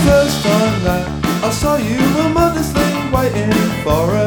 first time that I saw you, a modest thing waiting for